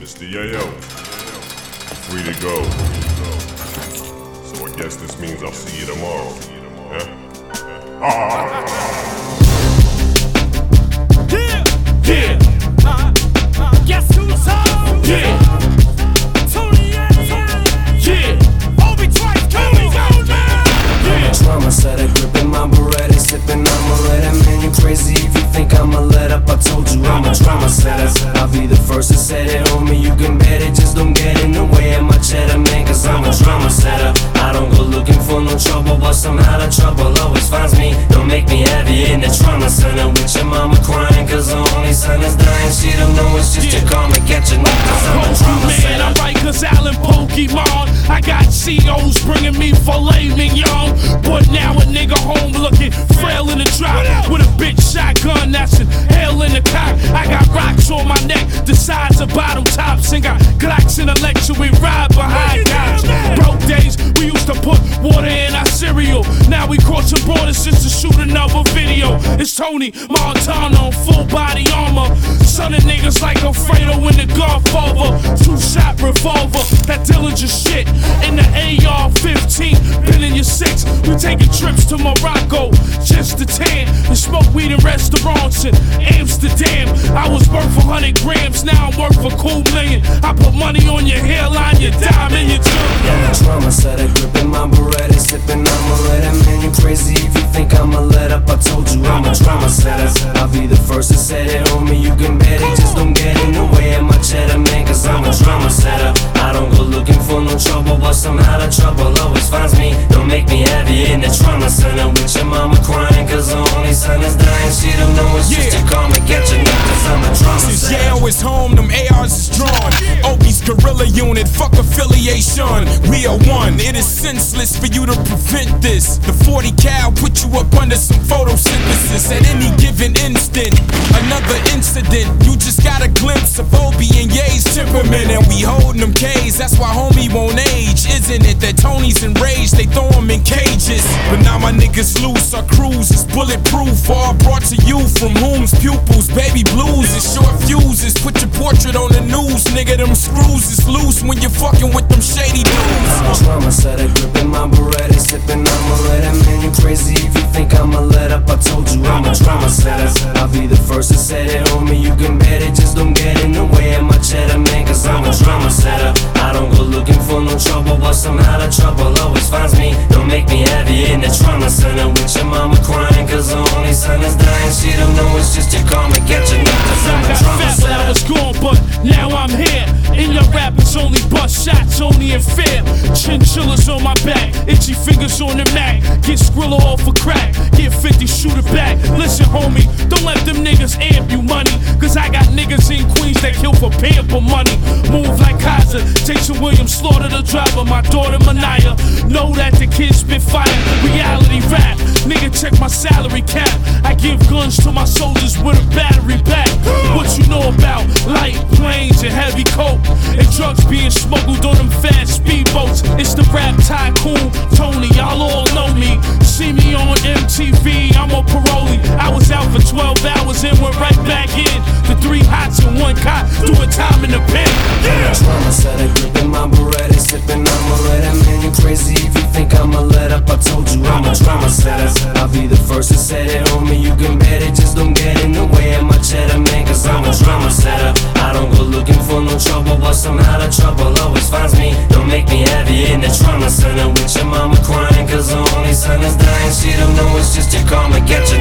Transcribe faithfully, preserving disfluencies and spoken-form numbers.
Mister Yayo, free to go. So I guess this means I'll see you tomorrow. Yeah? Ah. Yeah, yeah. Uh, uh, guess who's home? Yeah. Tony, yeah, yeah. Obi twice, Tony, go now. Yeah. Trauma set a grip in my Beretta, sipping Amaretta. Man, you crazy if you think I'ma let up. I told you I'm a trauma setter. I'll be the first to set it, homie. You can bet it, just don't get in the way of my cheddar, man. Cause I'm a trauma setter. I don't go looking for no trouble, but somehow the trouble always finds me. Don't make me heavy in the trauma center with your mama crying cause her only son is dying. She don't know it's just yeah. your karma catching up cause I'm a trauma setter. Man, I write cause Alan Pokemon. I got C Os bringing me filet mignon. But now a nigga home looking frail in the drop with a bitch shotgun that's an hell in the cock. I got rocks on my neck the size of bottom tops and got Glocks in the lecture we ride behind cops. Broke days we used to put water in our cereal. Now we crossing borders just to shoot another video. It's Tony Montana on full body armor. Son of niggas like Alfredo in the Godfather. Two shot revolver, that Dillinger shit. In the A R fifteen, been in your six. We taking trips to Morocco just to tan and smoke weed in restaurants in Amsterdam. I was worth a hundred grams, now I'm worth a cool million. I put money on your hairline, your diamond, your jewelry. Yeah, trauma set a grip in my Beretta, sipping Amaretta. Man, you crazy if you think I'ma let up. I told you I'm a trauma setter. I'll be the first to set it, homie. You can bet it, just don't get in the way of my cheddar, man. Cause I'm a trauma setter. I don't go looking for no trouble, but somehow the trouble always finds me. Don't make me heavy in the trauma center with your mama crying cause her only son is dying. She don't know it's just your karma catching up cause I'm a trauma setter. Since Yale is home, them A Rs is drawn. Obi's guerrilla unit, fuck affiliation. We are one, it is senseless for you to prevent this. The forty cal put you up under some photosynthesis at any given instant. Another incident, you just got a glimpse of Obi and Ye's temperament. And we holding them K's, that's why homie won't age. Isn't it that Tony's enraged, they throw him in cages. But now my niggas loose, our cruise is bulletproof. All brought to you from whom's pupils. Baby blues and short fuses. Put your portrait on the news, nigga, them screws is loose when you're fucking with them shady dudes. Trauma set a grip in my Beretta, sipping Amaretta. Man, you crazy if you think I'ma let up. I told you I'm a trauma setter. I'll be the first to set it, homie. You can bet it, just don't get in the way of my cheddar, man. Cause I'm a trauma setter. I don't go looking for no trouble, but somehow the trouble always finds me. Don't make me heavy in the trauma center with your mama crying cause her only son is dying. She don't know it's just your karma catching up cause I'm a trauma setter. I was gone, but now I'm here. In your rap, it's only bust shots, only in fear. Chinchillas on my back, itchy fingers on the Mac. Get Skrilla off a crack, get fifty, shoot it back. Listen, homie, don't let them niggas amp you money. Cause I got niggas in Queens that kill for pamper money. Move like Kaiser, Jason Williams, slaughter the driver. My daughter Mania, know that the kids spit fire. Reality rap, nigga check my salary cap. I give guns to my soldiers with a battery pack. What you know about light planes and heavy coke and drugs being smuggled on them fast speedboats? It's the rap tycoon, Tony, y'all all know me. See me on M T V, I'm a parolee. I was out for twelve hours and went right back in. The three hots and one cot, doing time in the pen. Yeah. Trauma set a grip in my Beretta, sipping Amaretta. Man, you crazy if you think I'ma let up. I told you I'm a trauma setter. I'll be the first to set it, homie. You can bet it, just don't get in the way of my cheddar, man. Cause I'm a trauma setter. I don't go looking for no trouble, but somehow the trouble always finds me. Don't make me heavy in the trauma center with your mama crying cause her only son is dying. She don't know it's just your karma catching